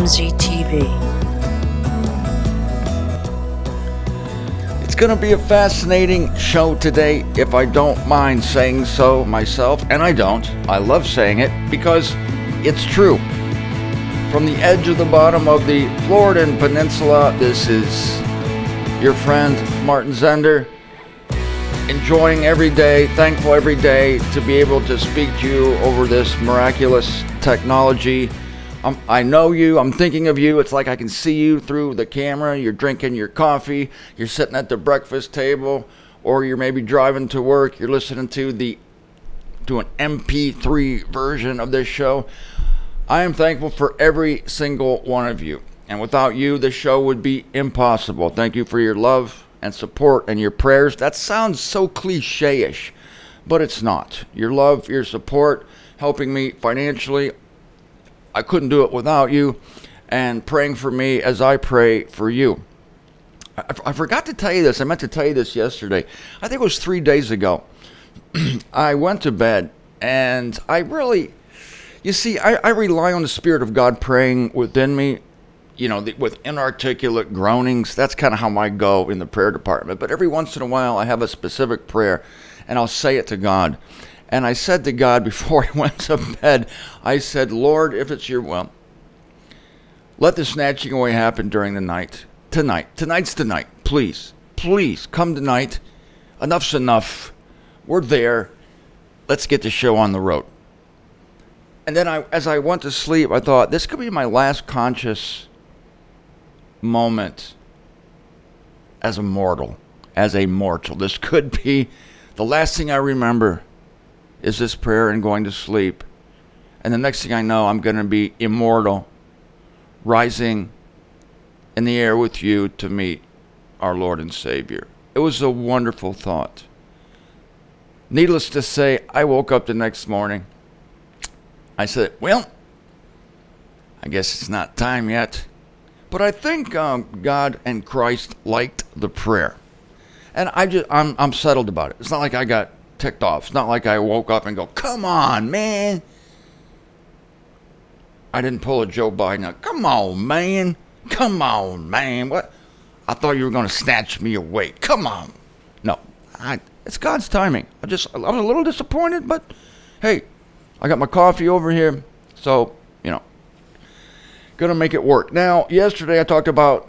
Romsey TV. It's going to be a fascinating show today, if I don't mind saying so myself, and I don't. I love saying it because it's true. From the edge of the bottom of the Floridan Peninsula, this is your friend Martin Zender, enjoying every day, thankful every day to be able to speak to you over this miraculous technology. I know you, I'm thinking of you. It's like I can see you through the camera. You're drinking your coffee, you're sitting at the breakfast table, or you're maybe driving to work. You're listening to an MP3 version of this show. I am thankful for every single one of you. And without you, this show would be impossible. Thank you for your love and support and your prayers. That sounds so cliche-ish, but it's not. Your love, your support, helping me financially. I couldn't do it without you, and praying for me as I pray for you. I forgot to tell you this. I meant to tell you this yesterday. I think it was 3 days ago. I went to bed, and I rely on the Spirit of God praying within me, with inarticulate groanings. That's kind of how I go in the prayer department. But every once in a while, I have a specific prayer, and I'll say it to God. And I said to God before I went to bed, I said, Lord, if it's your will, let the snatching away happen during the night. Tonight's the night. Please come tonight. Enough's enough. We're there. Let's get the show on the road. And then as I went to sleep, I thought, this could be my last conscious moment as a mortal. This could be the last thing I remember is this prayer and going to sleep. And the next thing I know, I'm going to be immortal, rising in the air with you to meet our Lord and Savior. It was a wonderful thought. Needless to say, I woke up the next morning. I said, well, I guess it's not time yet. But I think God and Christ liked the prayer. And I'm settled about it. It's not like I got ticked off. It's not like I woke up and go, come on, man. I didn't pull a Joe Biden out. Come on, man. What? I thought you were going to snatch me away. Come on. No, it's God's timing. I was a little disappointed, but hey, I got my coffee over here, so, gonna make it work. Now, yesterday I talked about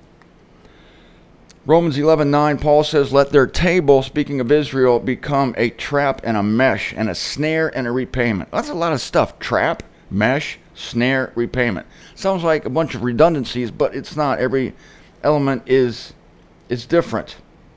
Romans 11:9. Paul says, let their table, speaking of Israel, become a trap and a mesh and a snare and a repayment. That's a lot of stuff. Trap, mesh, snare, repayment. Sounds like a bunch of redundancies, but it's not. Every element is different.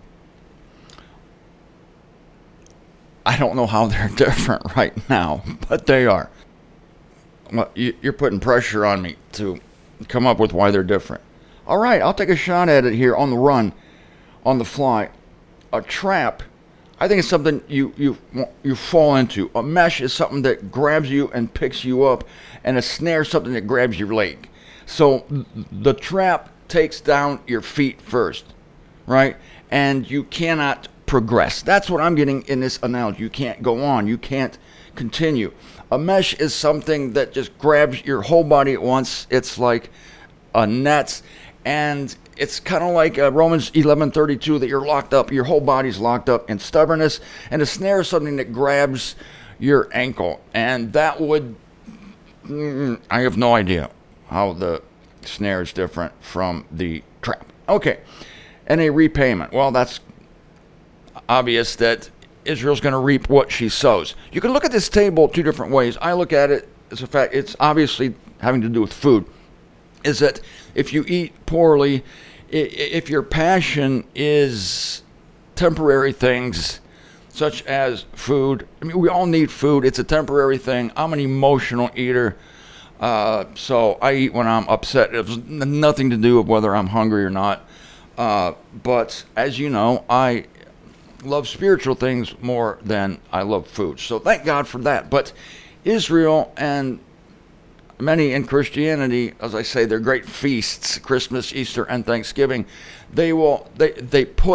I don't know how they're different right now, but they are. Well, you're putting pressure on me to come up with why they're different. All right, I'll take a shot at it here on the run, on the fly. A trap, I think it's something you fall into. A mesh is something that grabs you and picks you up, and a snare is something that grabs your leg. So the trap takes down your feet first, right? And you cannot progress. That's what I'm getting in this analogy. You can't go on. You can't continue. A mesh is something that just grabs your whole body at once. It's like a net, and it's kind of like Romans 11:32 that you're locked up. Your whole body's locked up in stubbornness. And a snare is something that grabs your ankle. And that would, I have no idea how the snare is different from the trap. Okay. And a repayment. Well, that's obvious that Israel's going to reap what she sows. You can look at this table two different ways. I look at it as a fact, it's obviously having to do with food. Is that if you eat poorly, if your passion is temporary things such as food, I mean, we all need food. It's a temporary thing. I'm an emotional eater. So I eat when I'm upset. It has nothing to do with whether I'm hungry or not. But as you know, I love spiritual things more than I love food. So thank God for that. But Israel and many in Christianity, as I say, they're great feasts, Christmas, Easter, and Thanksgiving. They put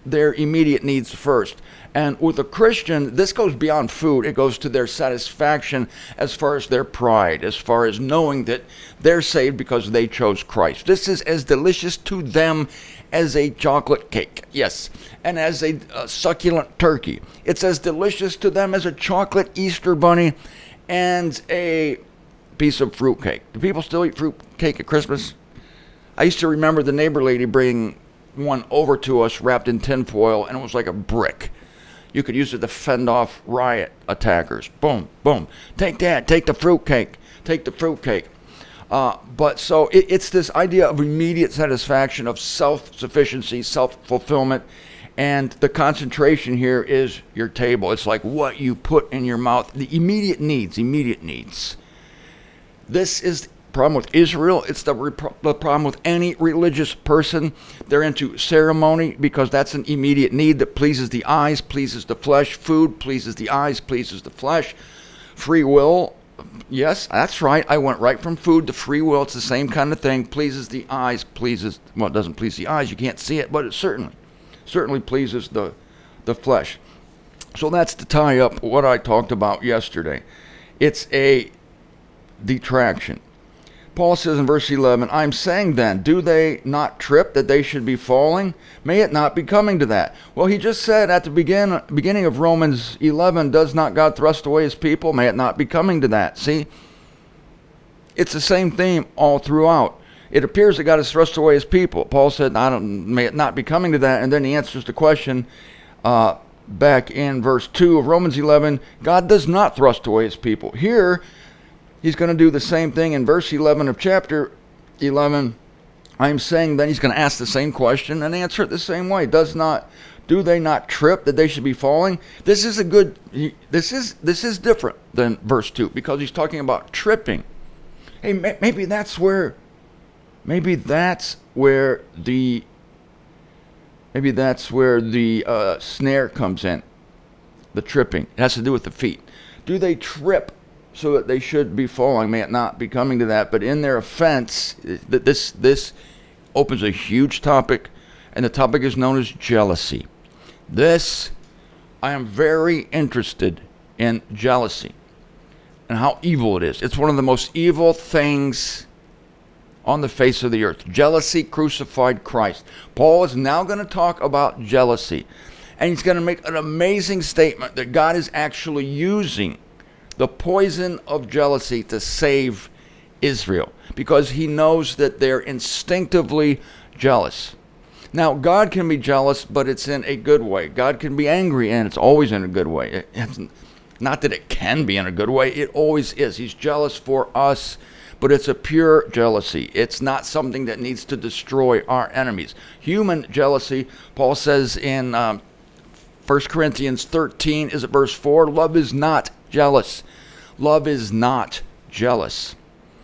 their immediate needs first. And with a Christian, this goes beyond food. It goes to their satisfaction as far as their pride, as far as knowing that they're saved because they chose Christ. This is as delicious to them as a chocolate cake, yes, and as a succulent turkey. It's as delicious to them as a chocolate Easter bunny and a piece of fruitcake. Do people still eat fruitcake at Christmas? I used to remember the neighbor lady bringing one over to us wrapped in tinfoil, and it was like a brick. You could use it to fend off riot attackers. Boom, boom. Take that. Take the fruitcake. Take the fruitcake. But so it's this idea of immediate satisfaction, of self-sufficiency, self-fulfillment, and the concentration here is your table. It's like what you put in your mouth. The immediate needs, immediate needs. This is the problem with Israel. It's the problem with any religious person. They're into ceremony because that's an immediate need that pleases the eyes, pleases the flesh. Food pleases the eyes, pleases the flesh. Free will, yes, that's right. I went right from food to free will. It's the same kind of thing. Pleases the eyes, well, it doesn't please the eyes. You can't see it, but it certainly pleases the flesh. So that's to tie up what I talked about yesterday. It's a detraction. Paul says in verse 11, I'm saying then, do they not trip that they should be falling? May it not be coming to that. Well, he just said at the beginning of Romans 11, does not God thrust away his people? May it not be coming to that. See, it's the same theme all throughout. It appears that God has thrust away his people. Paul said, may it not be coming to that. And then he answers the question back in verse 2 of Romans 11, God does not thrust away his people. Here, he's going to do the same thing in verse 11 of chapter 11. I'm saying then he's going to ask the same question and answer it the same way. Do they not trip that they should be falling? This is different than verse 2 because he's talking about tripping. Hey, maybe that's where the snare comes in. The tripping. It has to do with the feet. Do they trip so that they should be falling? May it not be coming to that. But in their offense, this opens a huge topic, and the topic is known as jealousy. I am very interested in jealousy and how evil it is. It's one of the most evil things on the face of the earth. Jealousy crucified Christ. Paul is now going to talk about jealousy, and he's going to make an amazing statement that God is actually using the poison of jealousy to save Israel, because he knows that they're instinctively jealous. Now, God can be jealous, but it's in a good way. God can be angry, and it's always in a good way. It's not that it can be in a good way, it always is. He's jealous for us, but it's a pure jealousy. It's not something that needs to destroy our enemies. Human jealousy, Paul says in 1 Corinthians 13, is it verse 4? Love is not jealous. Love is not jealous.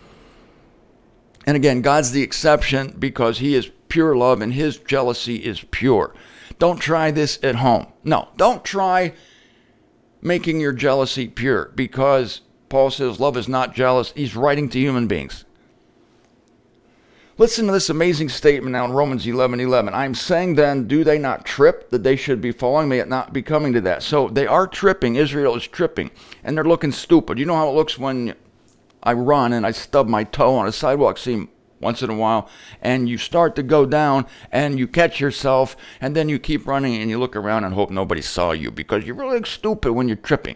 And again, God's the exception because he is pure love and his jealousy is pure. Don't try this at home. No, don't try making your jealousy pure because Paul says love is not jealous. He's writing to human beings. Listen to this amazing statement now in Romans 11:11. I'm saying then, do they not trip that they should be falling? May it not be coming to that. So they are tripping. Israel is tripping. And they're looking stupid. You know how it looks when I run and I stub my toe on a sidewalk seam once in a while, and you start to go down and you catch yourself, and then you keep running and you look around and hope nobody saw you because you really look stupid when you're tripping.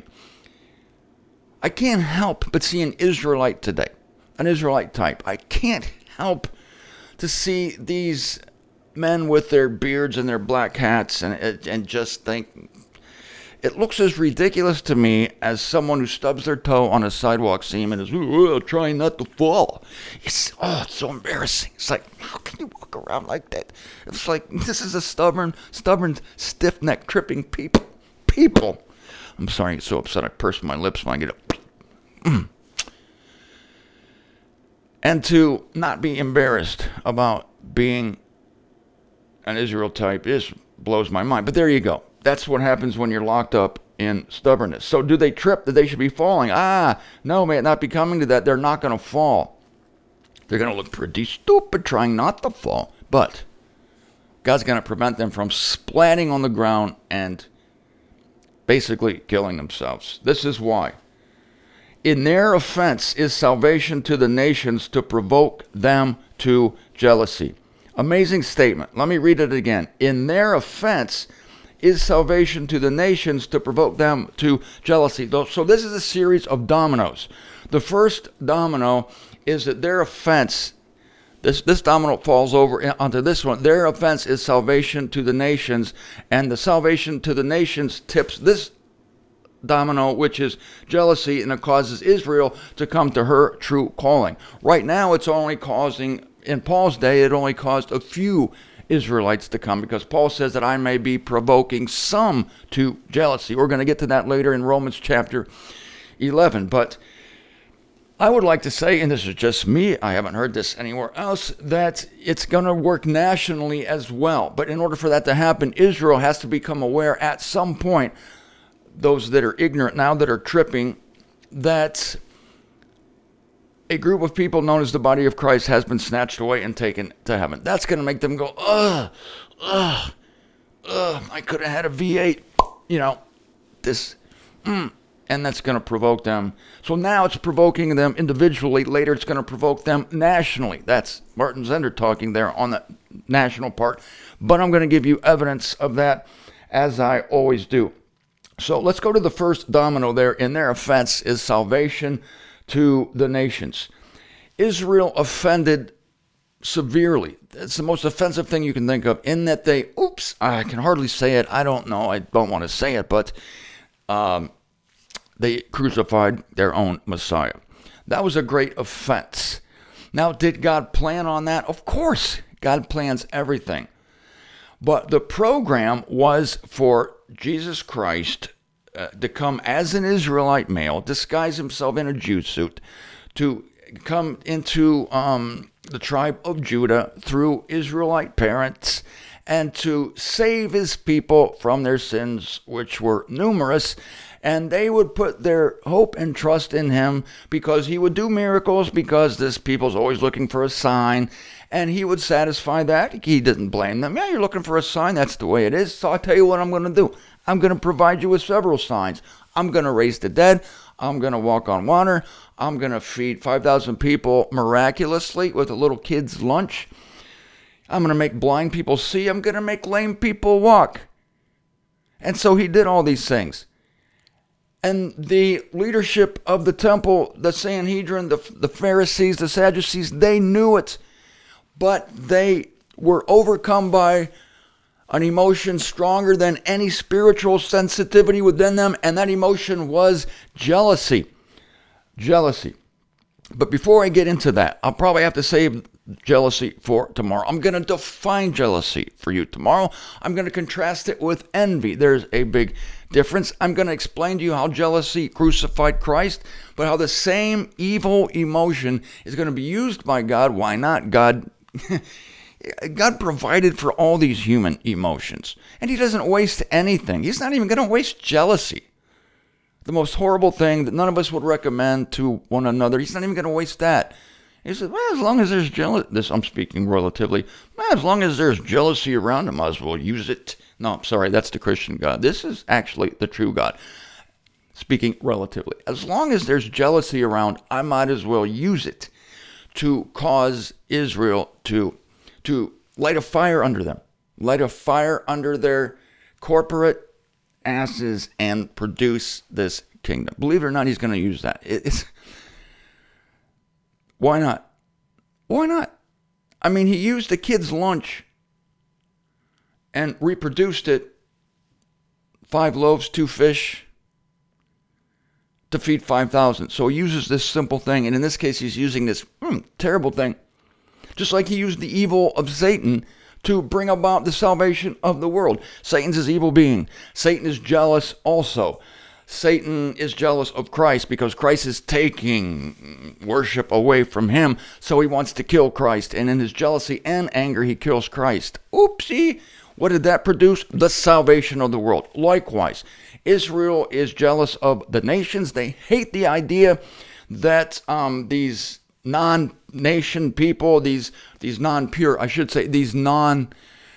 I can't help but see an Israelite today, an Israelite type. I can't help to see these men with their beards and their black hats and just think, it looks as ridiculous to me as someone who stubs their toe on a sidewalk seam and is trying not to fall. It's so embarrassing. It's like, how can you walk around like that? It's like, this is a stubborn, stiff-necked, tripping people. I'm sorry, I get so upset I purse my lips when I get it. And to not be embarrassed about being an Israel type blows my mind. But there you go. That's what happens when you're locked up in stubbornness. So do they trip that they should be falling? No, may it not be coming to that. They're not going to fall. They're going to look pretty stupid trying not to fall. But God's going to prevent them from splatting on the ground and basically killing themselves. This is why. In their offense is salvation to the nations to provoke them to jealousy. Amazing statement. Let me read it again. In their offense is salvation to the nations to provoke them to jealousy. So this is a series of dominoes. The first domino is that their offense, this domino falls over onto this one. Their offense is salvation to the nations, and the salvation to the nations tips this domino, which is jealousy, and it causes Israel to come to her true calling. Right now, it's only causing, in Paul's day, it only caused a few Israelites to come, because Paul says that I may be provoking some to jealousy. We're going to get to that later in Romans chapter 11. But I would like to say, and this is just me, I haven't heard this anywhere else, that it's going to work nationally as well. But in order for that to happen, Israel has to become aware at some point, those that are ignorant now, that are tripping, that a group of people known as the body of Christ has been snatched away and taken to heaven. That's going to make them go, I could have had a V8, and that's going to provoke them. So now it's provoking them individually. Later it's going to provoke them nationally. That's Martin Zender talking there on the national part. But I'm going to give you evidence of that, as I always do. So let's go to the first domino there. In their offense is salvation to the nations. Israel offended severely. It's the most offensive thing you can think of, in that they, I can hardly say it. I don't know. I don't want to say it, but they crucified their own Messiah. That was a great offense. Now, did God plan on that? Of course, God plans everything. But the program was for Jesus Christ to come as an Israelite male, disguise himself in a Jew suit, to come into the tribe of Judah through Israelite parents, and to save his people from their sins, which were numerous. And they would put their hope and trust in him, because he would do miracles, because this people's always looking for a sign, and he would satisfy that. He didn't blame them. Yeah, you're looking for a sign. That's the way it is. So I'll tell you what I'm going to do. I'm going to provide you with several signs. I'm going to raise the dead. I'm going to walk on water. I'm going to feed 5,000 people miraculously with a little kid's lunch. I'm going to make blind people see. I'm going to make lame people walk. And so he did all these things. And the leadership of the temple, the Sanhedrin, the Pharisees, the Sadducees, they knew it. But they were overcome by an emotion stronger than any spiritual sensitivity within them, and that emotion was jealousy. Jealousy. But before I get into that, I'll probably have to save jealousy for tomorrow. I'm going to define jealousy for you tomorrow. I'm going to contrast it with envy. There's a big difference. I'm going to explain to you how jealousy crucified Christ, but how the same evil emotion is going to be used by God. Why not? God provided for all these human emotions, and he doesn't waste anything. He's not even going to waste jealousy. The most horrible thing that none of us would recommend to one another. He's not even going to waste that. He said, well, as long as there's jealousy, I'm speaking relatively, as long as there's jealousy around, I might as well use it. No, I'm sorry, that's the Christian God. This is actually the true God, speaking relatively. As long as there's jealousy around, I might as well use it to cause Israel to light a fire under them, light a fire under their corporate asses, and produce this kingdom. Believe it or not, he's going to use that. Why not? Why not? I mean, he used a kid's lunch and reproduced it, 5 loaves, 2 fish, to feed 5,000. So he uses this simple thing, and in this case, he's using this terrible thing, just like he used the evil of Satan to bring about the salvation of the world. Satan's his evil being. Satan is jealous also. Satan is jealous of Christ because Christ is taking worship away from him, so he wants to kill Christ. And in his jealousy and anger, he kills Christ. Oopsie! What did that produce? The salvation of the world. Likewise, Israel is jealous of the nations. They hate the idea that these non-nation people, these non-pure, I should say, these non-Israelite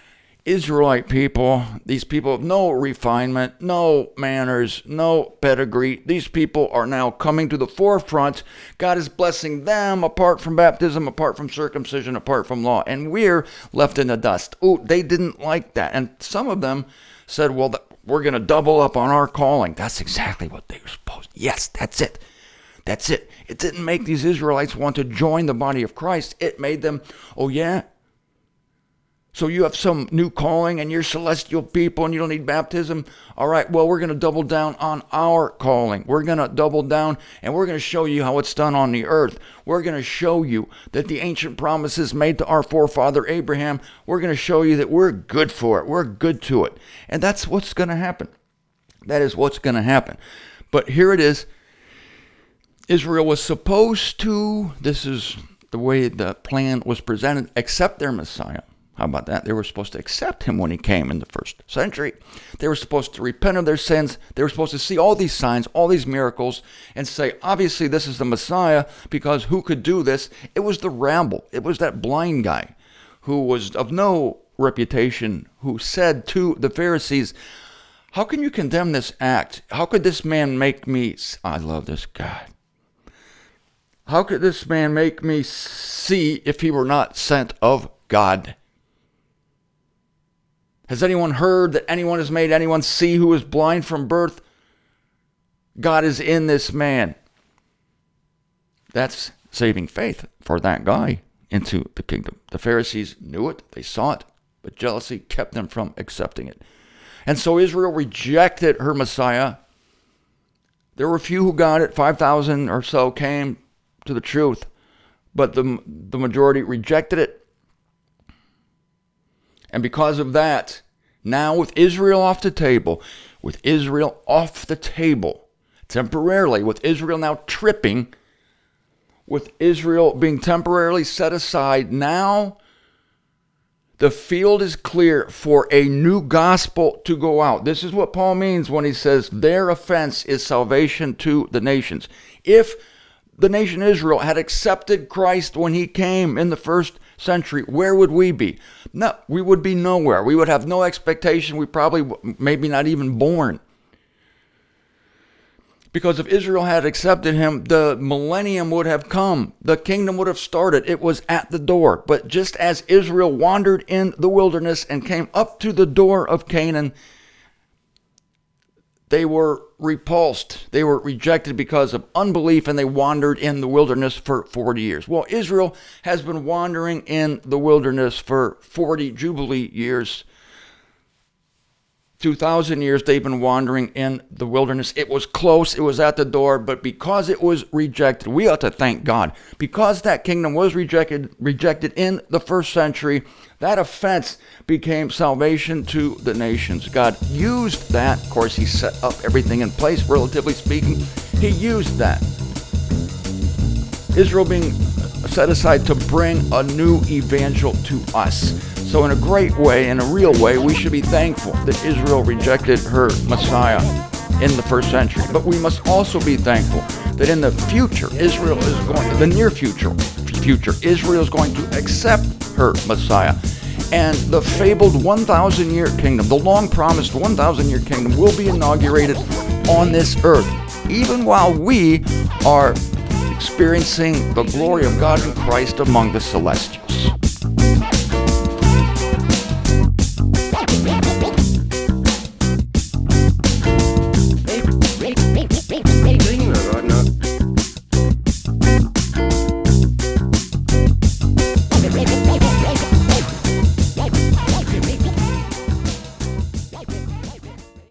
Israelite people, these people of no refinement, no manners, no pedigree, these people are now coming to the forefront. God is blessing them apart from baptism, apart from circumcision, apart from law. And we're left in the dust. Ooh, they didn't like that. And some of them said, well, we're going to double up on our calling. That's exactly what they were supposed to. Yes, that's it. That's it. It didn't make these Israelites want to join the body of Christ. It made them, oh yeah? So you have some new calling and you're celestial people and you don't need baptism? All right, well, we're going to double down on our calling. We're going to double down and we're going to show you how it's done on the earth. We're going to show you that the ancient promises made to our forefather Abraham, we're going to show you that we're good for it. We're good to it. And that's what's going to happen. That is what's going to happen. But here it is. Israel was supposed to, this is the way the plan was presented, accept their Messiah. How about that? They were supposed to accept him when he came in the first century. They were supposed to repent of their sins. They were supposed to see all these signs, all these miracles, and say, obviously, this is the Messiah, because who could do this? It was the rabble. It was that blind guy who was of no reputation, who said to the Pharisees, how can you condemn this act? How could this man make me... I love this guy. How could this man make me see if he were not sent of God? Has anyone heard that anyone has made anyone see who is blind from birth? God is in this man. That's saving faith for that guy into the kingdom. The Pharisees knew it, they saw it, but jealousy kept them from accepting it. And so Israel rejected her Messiah. There were a few who got it, 5,000 or so came to the truth, but the majority rejected it. And because of that, now with Israel off the table, temporarily, with Israel now tripping, with Israel being temporarily set aside, now the field is clear for a new gospel to go out. This is what Paul means when he says their offense is salvation to the nations. If the nation Israel had accepted Christ when he came in the first century, where would we be? No, we would be nowhere. We would have no expectation. We probably maybe not even born. Because if Israel had accepted him, the millennium would have come. The kingdom would have started. It was at the door. But just as Israel wandered in the wilderness and came up to the door of Canaan, they were repulsed. They were rejected because of unbelief, and they wandered in the wilderness for 40 years. Well, Israel has been wandering in the wilderness for 40 Jubilee years. 2,000 years they've been wandering in the wilderness. It was close. It was at the door. But because it was rejected, we ought to thank God. Because that kingdom was rejected in the first century, that offense became salvation to the nations. God used that. Of course, he set up everything in place, relatively speaking. He used that. Israel being set aside to bring a new evangel to us. So in a great way, in a real way, we should be thankful that Israel rejected her Messiah in the first century. But we must also be thankful that in the future, Israel is going to accept her Messiah. And the fabled 1,000-year kingdom, the long-promised 1,000-year kingdom, will be inaugurated on this earth, even while we are experiencing the glory of God in Christ among the celestials.